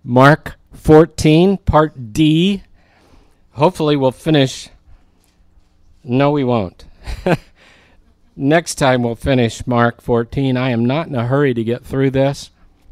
Mark 14, Part D. Hopefully we'll finish. No, we won't. Next time we'll finish Mark 14. I am not in a hurry to get through this.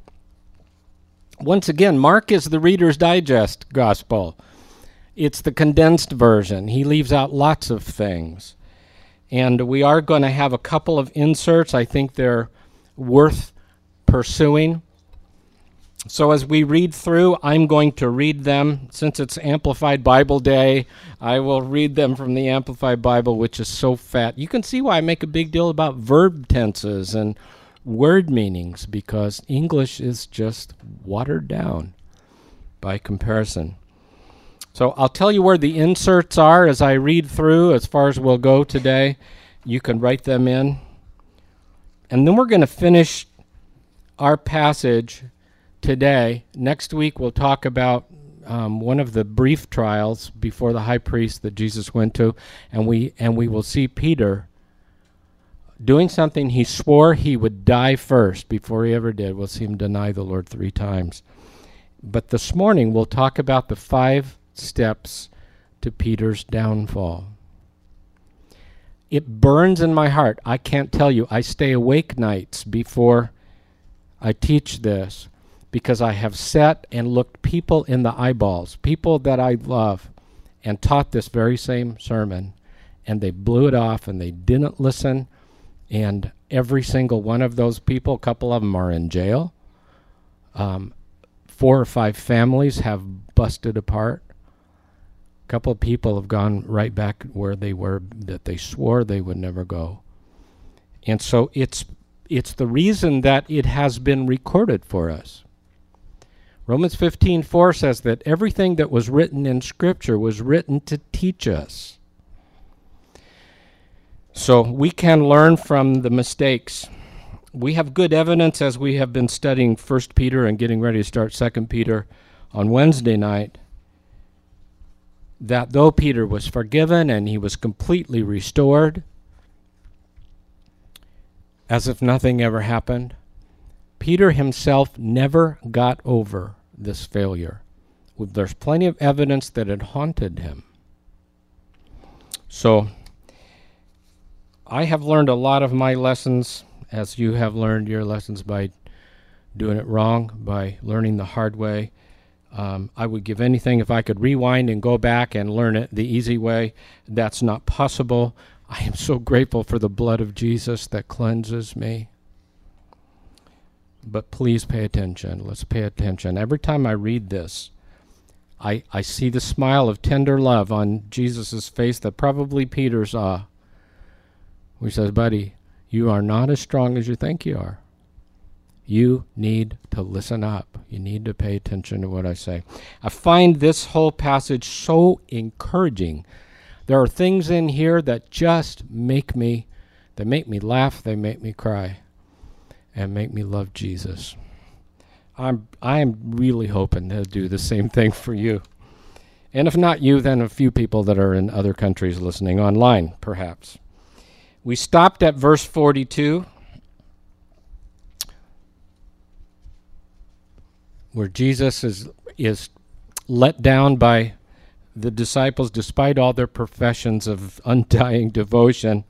Once again, Mark is the Reader's Digest gospel. It's the condensed version. He leaves out lots of things. And we are going to have a couple of inserts. I think they're worth pursuing. So as we read through, I'm going to read them. Since it's Amplified Bible Day, I will read them from the Amplified Bible, which is so fat. You can see why I make a big deal about verb tenses and word meanings, because English is just watered down by comparison. So I'll tell you where the inserts are as I read through, as far as we'll go today. You can write them in. And then we're going to finish our passage today. Next week we'll talk about one of the brief trials before the high priest that Jesus went to, and we will see Peter doing something he swore he would die first before he ever did. We'll see him deny the Lord 3 times. But this morning we'll talk about the 5 steps to Peter's downfall. It burns in my heart. I can't tell you. I stay awake nights before I teach this, because I have sat and looked people in the eyeballs, people that I love, and taught this very same sermon, and they blew it off and they didn't listen, and every single one of those people, a couple of them are in jail. 4 or 5 families have busted apart. A couple of people have gone right back where they were, that they swore they would never go. And so it's the reason that it has been recorded for us. Romans 15:4 says that everything that was written in Scripture was written to teach us. So we can learn from the mistakes. We have good evidence, as we have been studying 1 Peter and getting ready to start 2 Peter on Wednesday night, that though Peter was forgiven and he was completely restored, as if nothing ever happened, Peter himself never got over this failure. There's plenty of evidence that it haunted him. So I have learned a lot of my lessons, as you have learned your lessons, by doing it wrong, by learning the hard way. I would give anything if I could rewind and go back and learn it the easy way. That's not possible. I am so grateful for the blood of Jesus that cleanses me. But please pay attention. Let's pay attention. Every time I read this, I see the smile of tender love on Jesus' face that probably Peter saw. He says, buddy, you are not as strong as you think you are. You need to listen up. You need to pay attention to what I say. I find this whole passage so encouraging. There are things in here that just make me laugh, they make me cry, and make me love Jesus. I am really hoping to do the same thing for you. And if not you, then a few people that are in other countries listening online, perhaps. We stopped at verse 42, where Jesus is let down by the disciples despite all their professions of undying devotion.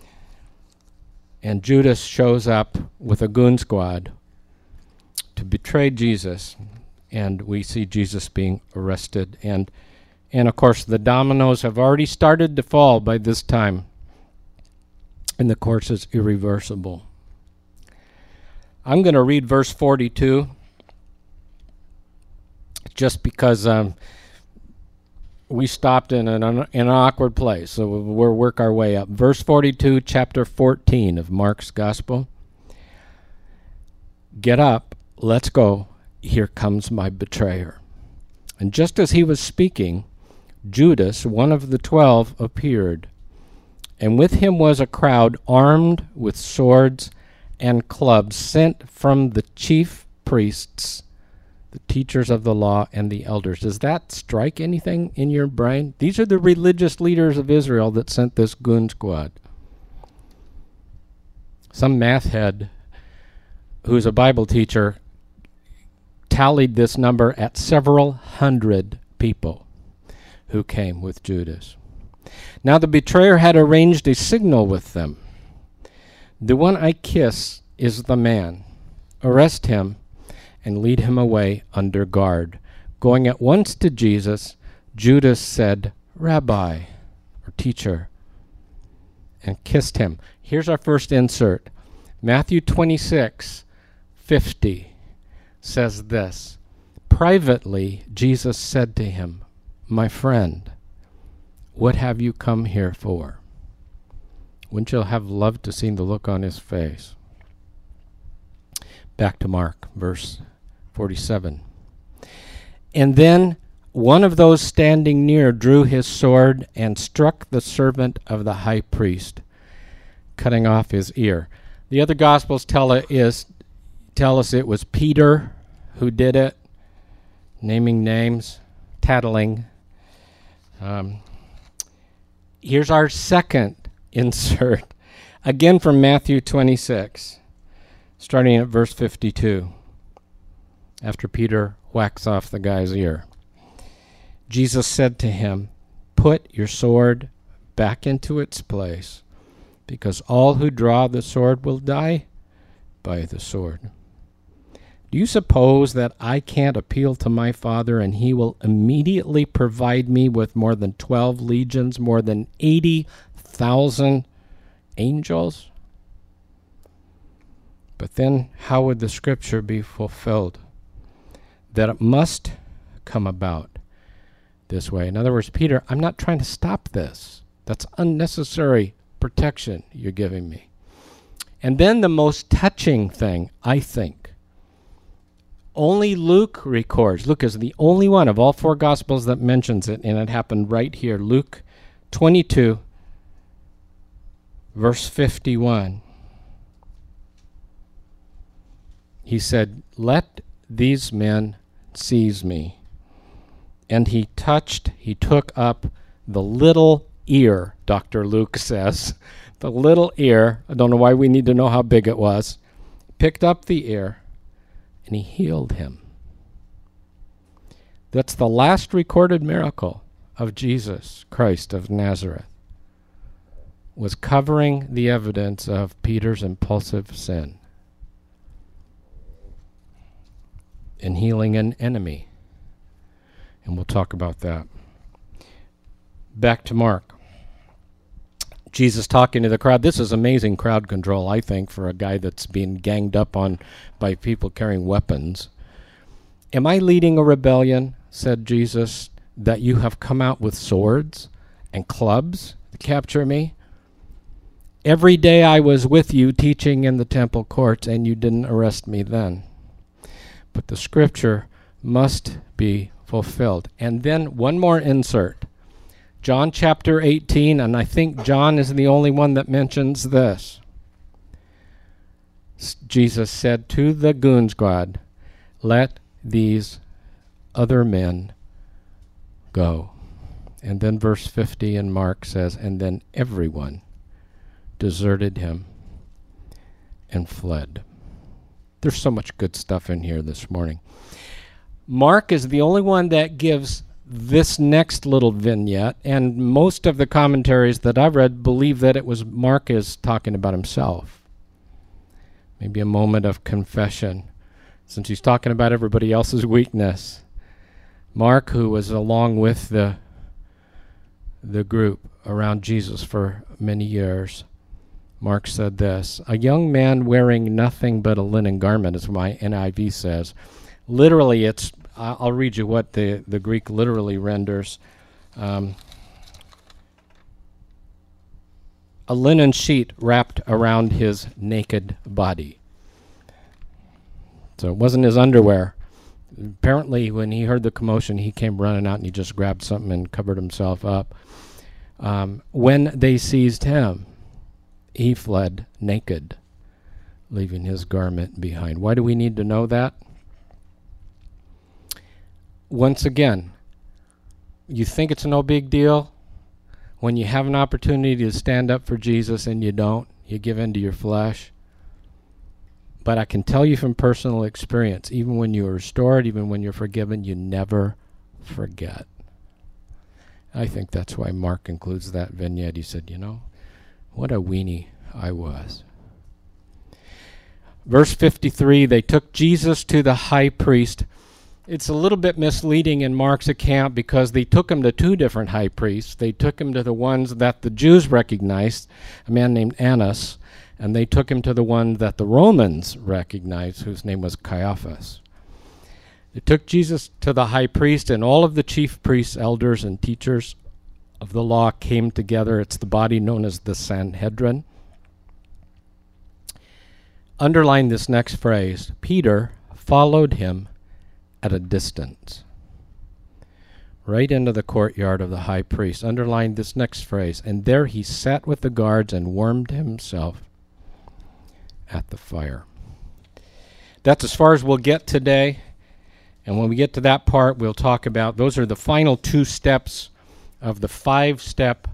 And Judas shows up with a goon squad to betray Jesus, and we see Jesus being arrested. And of course, the dominoes have already started to fall by this time, and the course is irreversible. I'm going to read verse 42 just because we stopped in an awkward place, so we'll work our way up. Verse 42, chapter 14 of Mark's Gospel. Get up, let's go, here comes my betrayer. And just as he was speaking, Judas, one of the 12, appeared, and with him was a crowd armed with swords and clubs sent from the chief priests, the teachers of the law, and the elders. Does that strike anything in your brain? These are the religious leaders of Israel that sent this goon squad. Some math head who's a Bible teacher tallied this number at several hundred people who came with Judas. Now the betrayer had arranged a signal with them. The one I kiss is the man. Arrest him and lead him away under guard. Going at once to Jesus, Judas said, Rabbi, or teacher, and kissed him. Here's our first insert. Matthew 26:50 says this. Privately, Jesus said to him, My friend, what have you come here for? Wouldn't you have loved to see the look on his face? Back to Mark, verse 47. And then one of those standing near drew his sword and struck the servant of the high priest, cutting off his ear. The other Gospels tell us it was Peter who did it, naming names, tattling. Here's our second insert, again from Matthew 26, starting at verse 52, after Peter whacks off the guy's ear. Jesus said to him, Put your sword back into its place, because all who draw the sword will die by the sword. Do you suppose that I can't appeal to my Father and he will immediately provide me with more than 12 legions, more than 80,000 angels? But then how would the scripture be fulfilled? That it must come about this way. In other words, Peter, I'm not trying to stop this. That's unnecessary protection you're giving me. And then the most touching thing, I think, only Luke records. Luke is the only one of all four Gospels that mentions it, and it happened right here. Luke 22, verse 51. He said, Let these men seize me. And he took up the little ear, Dr. Luke says. The little ear, I don't know why we need to know how big it was, picked up the ear, and he healed him. That's the last recorded miracle of Jesus Christ of Nazareth, was covering the evidence of Peter's impulsive sin and healing an enemy. And we'll talk about that. Back to Mark. Jesus talking to the crowd. This is amazing crowd control, I think, for a guy that's being ganged up on by people carrying weapons. Am I leading a rebellion, said Jesus, that you have come out with swords and clubs to capture me? Every day I was with you teaching in the temple courts, and you didn't arrest me then. But the scripture must be fulfilled. And then one more insert. John chapter 18, and I think John is the only one that mentions this. Jesus said to the goon squad, Let these other men go. And then verse 50 in Mark says, And then everyone deserted him and fled. There's so much good stuff in here this morning. Mark is the only one that gives this next little vignette, and most of the commentaries that I've read believe that it was Mark is talking about himself. Maybe a moment of confession, since he's talking about everybody else's weakness. Mark, who was along with the group around Jesus for many years, Mark said this, A young man wearing nothing but a linen garment, as my NIV says. Literally, it's I'll read you what the Greek literally renders. A linen sheet wrapped around his naked body. So it wasn't his underwear. Apparently, when he heard the commotion, he came running out and he just grabbed something and covered himself up. When they seized him, he fled naked, leaving his garment behind. Why do we need to know that? Once again, you think it's no big deal when you have an opportunity to stand up for Jesus and you don't. You give in to your flesh. But I can tell you from personal experience, even when you're restored, even when you're forgiven, you never forget. I think that's why Mark includes that vignette. He said, what a weenie I was. Verse 53, they took Jesus to the high priest. It's a little bit misleading in Mark's account because they took him to two different high priests. They took him to the ones that the Jews recognized, a man named Annas, and they took him to the one that the Romans recognized, whose name was Caiaphas. They took Jesus to the high priest, and all of the chief priests, elders, and teachers of the law came together. It's the body known as the Sanhedrin. Underline this next phrase. Peter followed him at a distance, right into the courtyard of the high priest. Underline this next phrase. And there he sat with the guards and warmed himself at the fire. That's as far as we'll get today. And when we get to that part, we'll talk about, those are the final two steps of the 5-step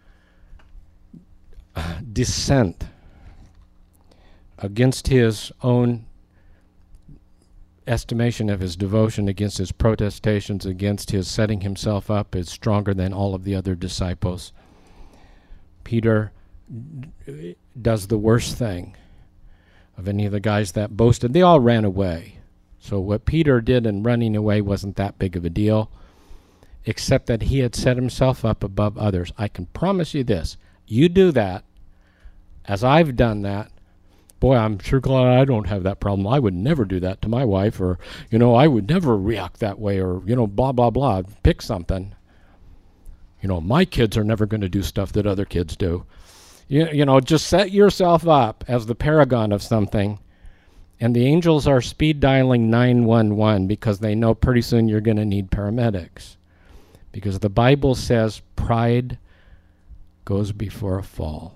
descent against his own estimation of his devotion, against his protestations, against his setting himself up as stronger than all of the other disciples. Peter does the worst thing of any of the guys that boasted. They all ran away. So what Peter did in running away wasn't that big of a deal, except that he had set himself up above others. I can promise you this. You do that, as I've done that, boy, I'm sure glad I don't have that problem. I would never do that to my wife, or, I would never react that way, or, blah, blah, blah. Pick something. My kids are never going to do stuff that other kids do. Just set yourself up as the paragon of something, and the angels are speed dialing 911 because they know pretty soon you're going to need paramedics. Because the Bible says pride goes before a fall.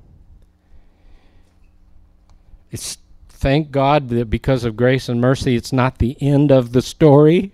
It's thank God that because of grace and mercy, it's not the end of the story.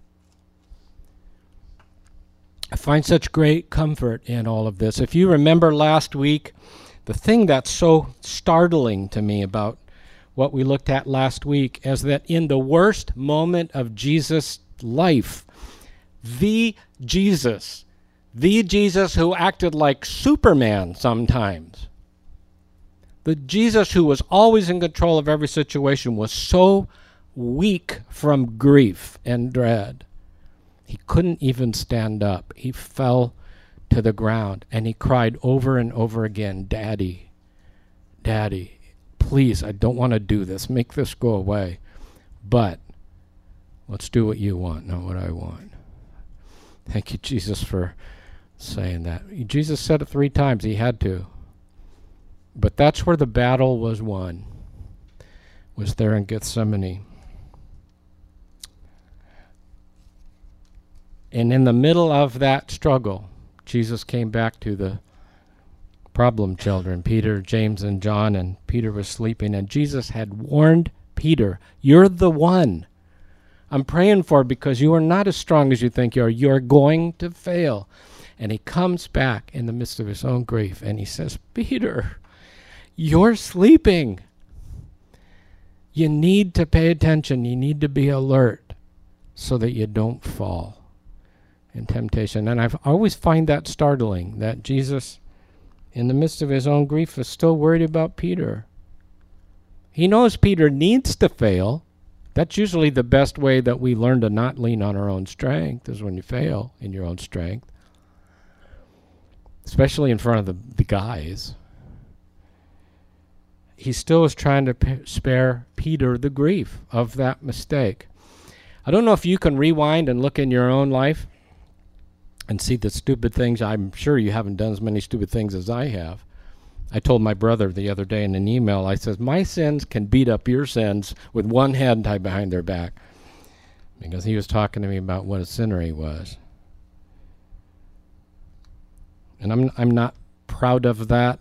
I find such great comfort in all of this. If you remember last week, the thing that's so startling to me about what we looked at last week is that in the worst moment of Jesus' life, the Jesus who acted like Superman sometimes, the Jesus who was always in control of every situation, was so weak from grief and dread, he couldn't even stand up. He fell to the ground, and he cried over and over again, Daddy, Daddy, please, I don't want to do this. Make this go away. But let's do what you want, not what I want. Thank you, Jesus, for saying that. Jesus said it 3 times. He had to. But that's where the battle was won, was there in Gethsemane. And in the middle of that struggle, Jesus came back to the problem children, Peter, James, and John, and Peter was sleeping. And Jesus had warned Peter, you're the one I'm praying for because you are not as strong as you think you are. You're going to fail. And he comes back in the midst of his own grief, and he says, Peter, you're sleeping. You need to pay attention. You need to be alert so that you don't fall in temptation. And I always find that startling, that Jesus, in the midst of his own grief, is still worried about Peter. He knows Peter needs to fail. That's usually the best way that we learn to not lean on our own strength, is when you fail in your own strength, especially in front of the guys. He still is trying to spare Peter the grief of that mistake. I don't know if you can rewind and look in your own life and see the stupid things. I'm sure you haven't done as many stupid things as I have. I told my brother the other day in an email, I said, my sins can beat up your sins with one hand tied behind their back. Because he was talking to me about what a sinner he was. And I'm not proud of that.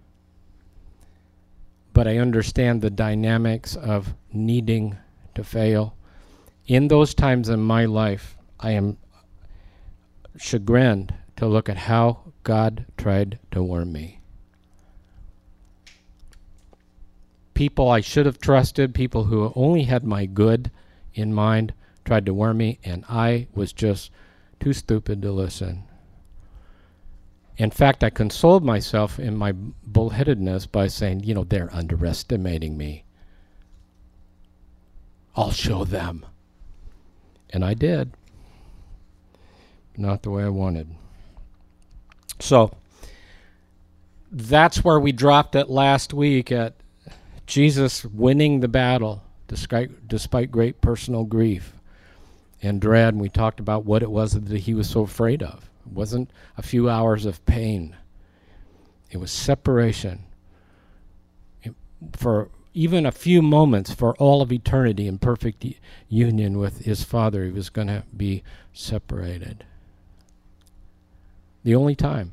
But I understand the dynamics of needing to fail. In those times in my life, I am chagrined to look at how God tried to warn me. people I should have trusted, people who only had my good in mind, tried to warn me, and I was just too stupid to listen. In fact, I consoled myself in my bullheadedness by saying, they're underestimating me. I'll show them. And I did. Not the way I wanted. So, that's where we dropped it last week, at Jesus winning the battle despite great personal grief and dread. And we talked about what it was that he was so afraid of. It wasn't a few hours of pain. It was separation. For even a few moments, for all of eternity in perfect union with his Father, he was going to be separated. The only time.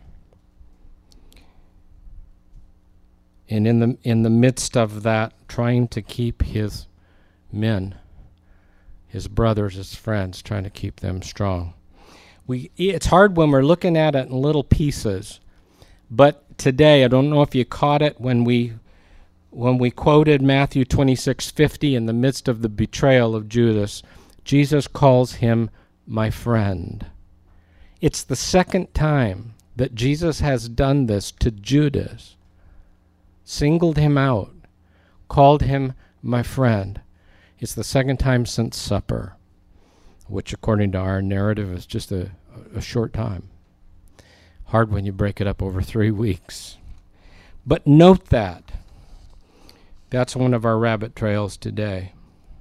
And in the midst of that, trying to keep his men, his brothers, his friends, trying to keep them strong. It's hard when we're looking at it in little pieces. But today, I don't know if you caught it when we quoted Matthew 26:50 in the midst of the betrayal of Judas, Jesus calls him my friend. It's the second time that Jesus has done this to Judas. Singled him out, called him my friend. It's the second time since supper, which according to our narrative is just a short time. Hard when you break it up over 3 weeks. But note that. That's one of our rabbit trails today.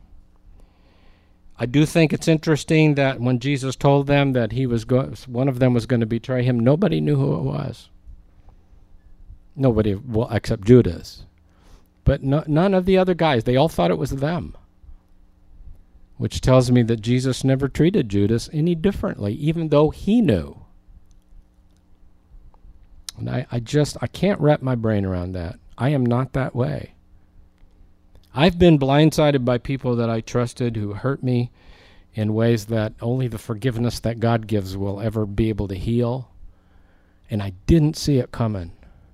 I do think it's interesting that when Jesus told them that one of them was going to betray him, nobody knew who it was. Nobody, well, except Judas. But none of the other guys. They all thought it was them. Which tells me that Jesus never treated Judas any differently, even though he knew. And I can't wrap my brain around that. I am not that way. I've been blindsided by people that I trusted who hurt me in ways that only the forgiveness that God gives will ever be able to heal. And I didn't see it coming.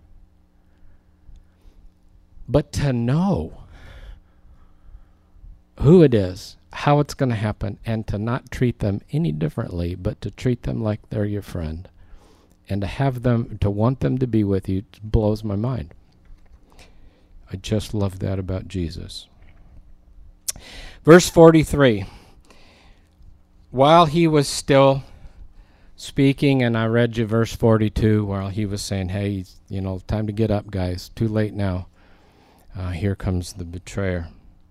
But to know who it is, how it's going to happen, and to not treat them any differently, but to treat them like they're your friend, and to want them to be with you, blows my mind. I just love that about Jesus. Verse 43. While he was still speaking, and I read you verse 42, while he was saying, hey, time to get up, guys. Too late now. Here comes the betrayer.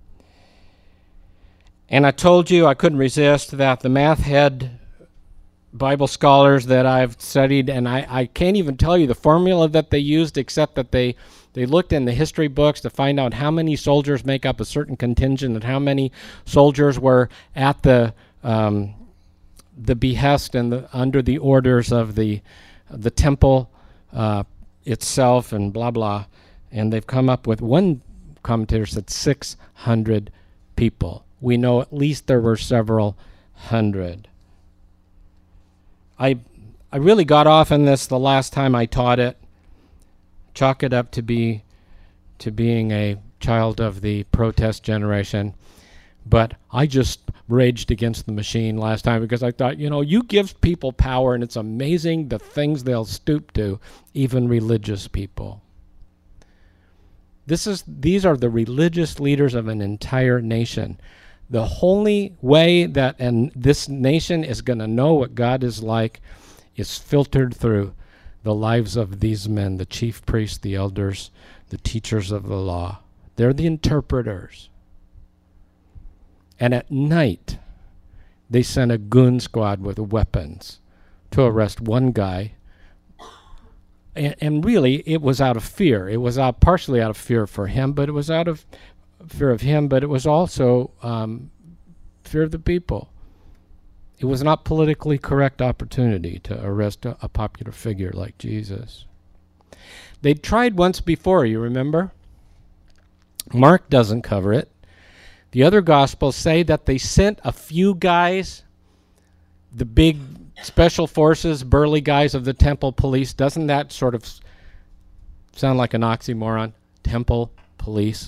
And I told you I couldn't resist that the math head Bible scholars that I've studied, and I can't even tell you the formula that they used, except that they looked in the history books to find out how many soldiers make up a certain contingent and how many soldiers were at the behest and under the orders of the temple itself, and blah blah. And they've come up with, one commentator said 600 people. We know at least there were several hundred. I really got off on this the last time I taught it. Chalk it up to being a child of the protest generation. But I just raged against the machine last time because I thought, you give people power and it's amazing the things they'll stoop to, even religious people. These are the religious leaders of an entire nation. The only way that this nation is going to know what God is like is filtered through the lives of these men, the chief priests, the elders, the teachers of the law. They're the interpreters. And at night, they sent a goon squad with weapons to arrest one guy. And really, it was out of fear. It was partially out of fear for him, but it was out of fear of him, but it was also fear of the people. It was not politically correct opportunity to arrest a popular figure like Jesus. They'd tried once before, you remember? Mark doesn't cover it. The other Gospels say that they sent a few guys, the big special forces, burly guys of the temple police. Doesn't that sort of sound like an oxymoron? Temple police.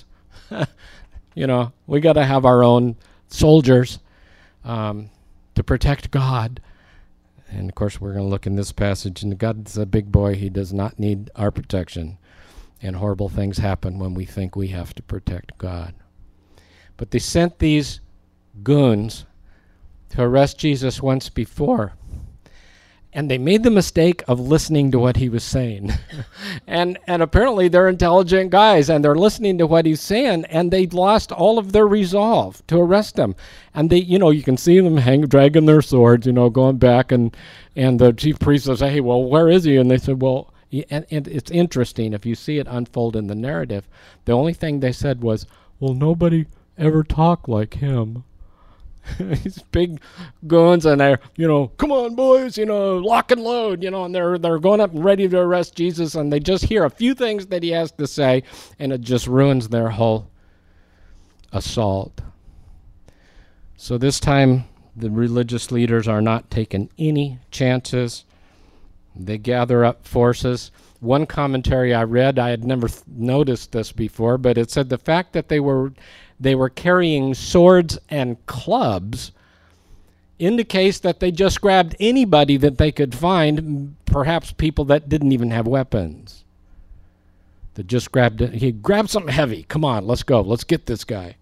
We got to have our own soldiers to protect God. And, of course, we're going to look in this passage, and God's a big boy. He does not need our protection. And horrible things happen when we think we have to protect God. But they sent these goons to arrest Jesus once before. And they made the mistake of listening to what he was saying. and apparently they're intelligent guys, and they're listening to what he's saying, and they lost all of their resolve to arrest him. And they, you can see them dragging their swords, going back, and the chief priest says, hey, well, where is he? And they said, well, and it's interesting, if you see it unfold in the narrative, the only thing they said was, well, nobody ever talked like him. These big guns, and they're, come on, boys, lock and load, and they're going up and ready to arrest Jesus, and they just hear a few things that he has to say, and it just ruins their whole assault. So this time, the religious leaders are not taking any chances. They gather up forces. One commentary I read, I had never noticed this before, but it said the fact that they were carrying swords and clubs indicates that they just grabbed anybody that they could find, perhaps people that didn't even have weapons. They just he grabbed something heavy. Come on, let's go. Let's get this guy.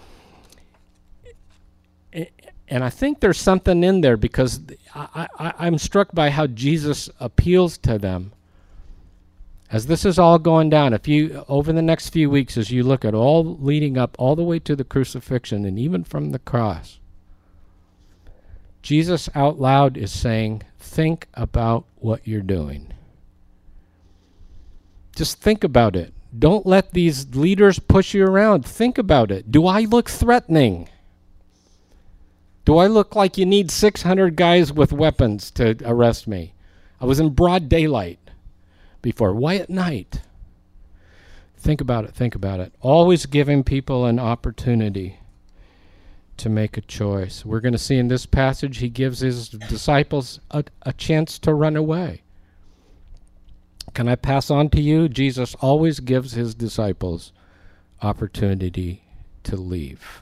And I think there's something in there, because I'm struck by how Jesus appeals to them. As this is all going down, over the next few weeks, as you look at all leading up all the way to the crucifixion and even from the cross, Jesus out loud is saying, think about what you're doing. Just think about it. Don't let these leaders push you around. Think about it. Do I look threatening? Do I look like you need 600 guys with weapons to arrest me? I was in broad daylight before. Why at night? Think about it. Think about it. Always giving people an opportunity to make a choice. We're going to see in this passage, he gives his disciples a chance to run away. Can I pass on to you? Jesus always gives his disciples opportunity to leave.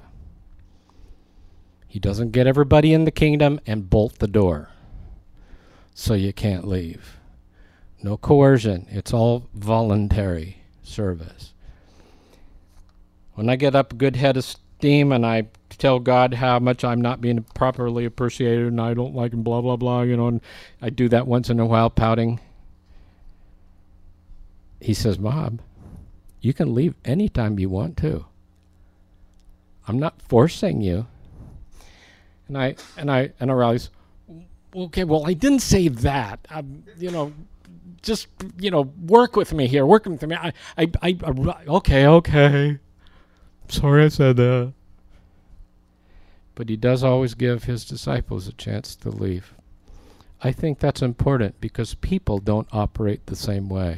He doesn't get everybody in the kingdom and bolt the door so you can't leave. No coercion. It's all voluntary service. When I get up a good head of steam and I tell God how much I'm not being properly appreciated and I don't like him, blah, blah, blah, and I do that once in a while, pouting. He says, Bob, you can leave anytime you want to. I'm not forcing you. And I realize, okay, well, I didn't say that. Just work with me here. Work with me. Okay. Sorry I said that. But he does always give his disciples a chance to leave. I think that's important because people don't operate the same way.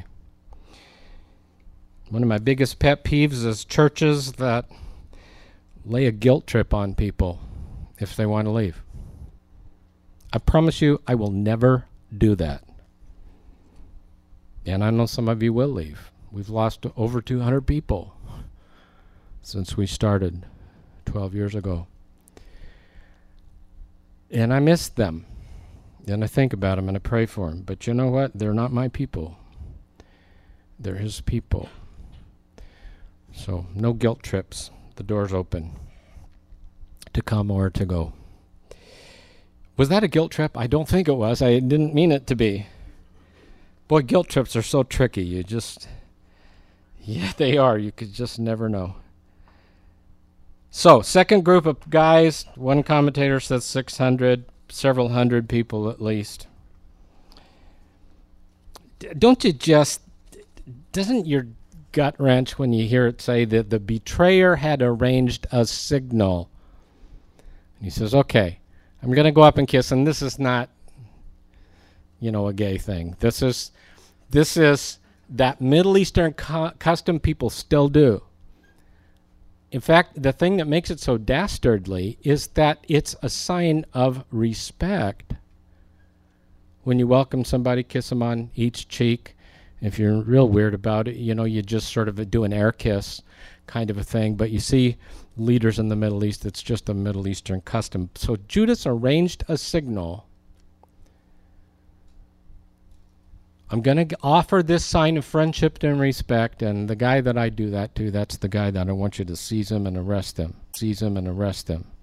One of my biggest pet peeves is churches that lay a guilt trip on people if they want to leave. I promise you, I will never do that. And I know some of you will leave. We've lost over 200 people since we started 12 years ago. And I miss them. And I think about them and I pray for them. But you know what? They're not my people. They're his people. So no guilt trips. The door's open to come or to go. Was that a guilt trip? I don't think it was. I didn't mean it to be. Boy, guilt trips are so tricky. Yeah, they are. You could just never know. So, second group of guys, one commentator says 600, several hundred people at least. Doesn't your gut wrench when you hear it say that the betrayer had arranged a signal? And he says, okay, I'm going to go up and kiss, and this is not, a gay thing. This is that Middle Eastern custom people still do. In fact, the thing that makes it so dastardly is that it's a sign of respect when you welcome somebody, kiss them on each cheek, If you're real weird about it, you just sort of do an air kiss kind of a thing. But you see leaders in the Middle East, it's just a Middle Eastern custom. So Judas arranged a signal. I'm going to offer this sign of friendship and respect, and the guy that I do that to, that's the guy that I want you to seize him and arrest him. Seize him and arrest him.